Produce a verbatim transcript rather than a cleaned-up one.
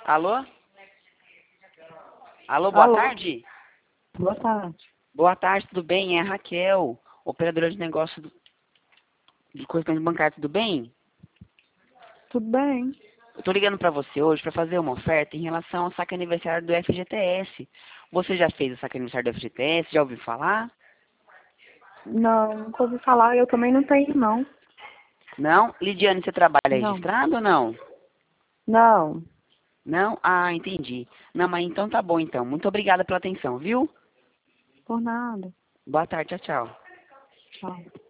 Alô? Alô, boa Alô. tarde? Boa tarde. Boa tarde, tudo bem? É a Raquel, operadora de negócio do, de correspondente bancário, tudo bem? Tudo bem? Eu tô ligando pra você hoje pra fazer uma oferta em relação ao saque aniversário do F G T S. Você já fez o saque aniversário do F G T S? Já ouviu falar? Não, nunca ouvi falar. Eu também não tenho, não. Não? Lidiane, você trabalha Não. registrado ou não? Não. Não? Ah, entendi. Não, mas então tá bom então. Muito obrigada pela atenção, viu? Por nada. Boa tarde, tchau, tchau. Tchau.